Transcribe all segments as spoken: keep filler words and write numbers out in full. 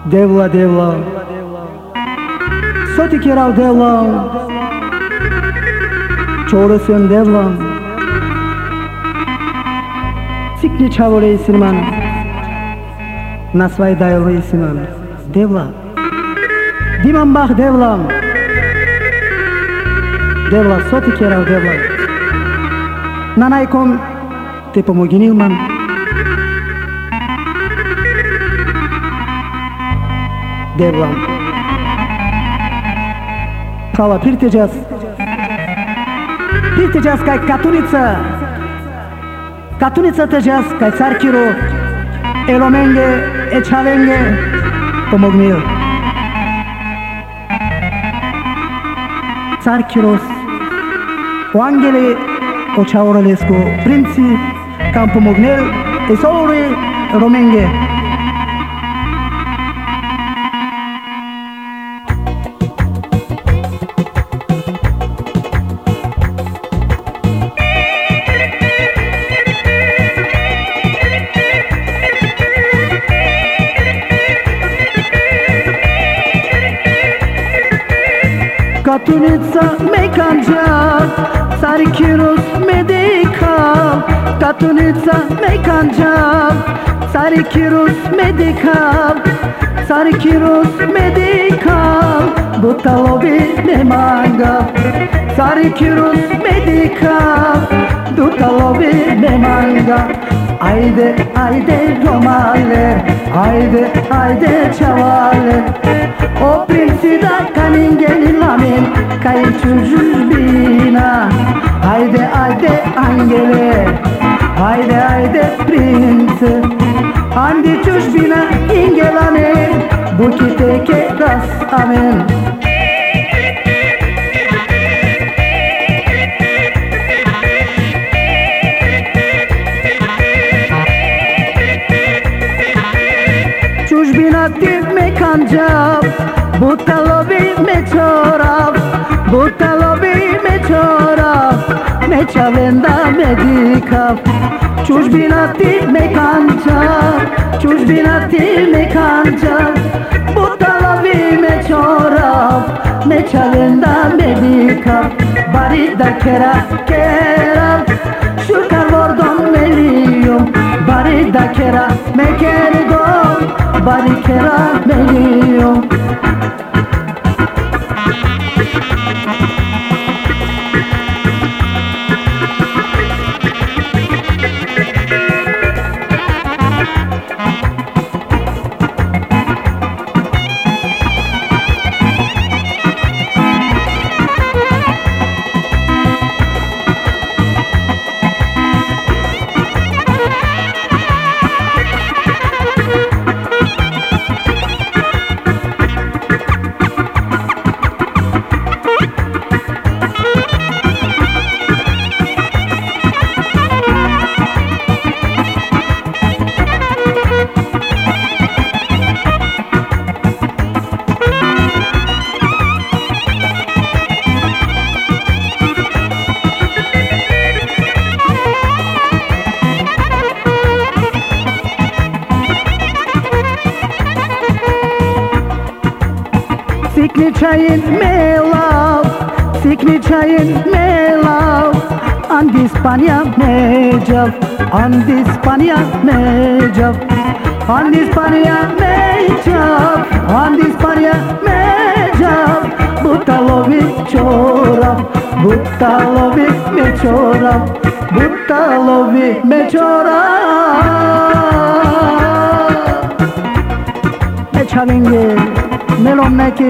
Devla, devla, soti kerao devla, çoğrasyon devla, cikni çavore isirman, nasvay dayolo isirman, devla, diman bak devla, devla, soti kerao devla, nanaykom te pomoginilman. Devlam Prava pirteđas Pirteđas kaj katunica Katunica teđas kaj carkiru Elomenge, ečavenge Pomognil Carkiros O angeli O čauralesku Princi Kam pomognil Esouri Romenge Katunica mekanca, Sarkiros medikal. Katunica mekanca, Sarkiros medikal. Sarkiros medikal, Dutalovi ne manga. Sarkiros medikal, Dutalovi ne manga. Ajde, ajde romaler, ajde, ajde čavaler. O princi da kaningeni lamin, kaj čužbina. Ajde, ajde angele, ajde, ajde prince. Andi čužbina ingelane, bukiteke das amen. Čužbina ti me kanđav, Butalovi me čorav, Butalovi me čorav, me čavenda me dikav. Čužbina ti me kanđav, čužbina ti me kanđav, Butalovi me čorav, me čavenda me dikav. Bari da kera kera, šurkar vordom me lijom. Bari da kera me kergom, bari kera me lijom. Sikni čayin me lav, sikni čayin me lav. Andi Spanja me džav, andi Spanja me džav. Andi Spanja me džav, andi Spanja me džav. Butalovi čorav, Butalovi me čorav, Butalovi me čorav. Me čavenge Melom neki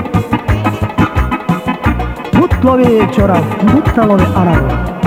Butlovi čorav, Butalovi arav.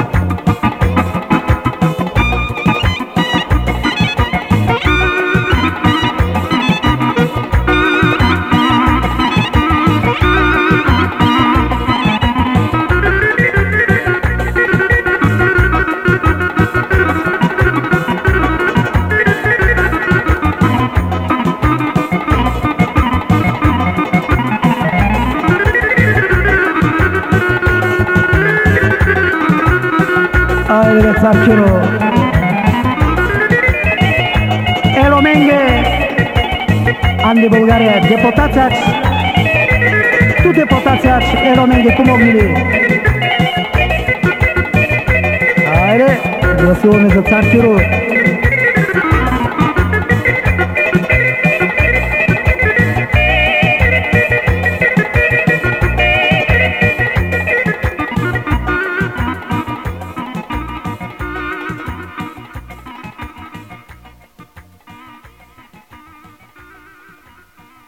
Ajde carkiro Elomenge Анди България, депутацияч, ту депутацияч, ероменги помогнили. Айде, гласуваме за Цар Киро.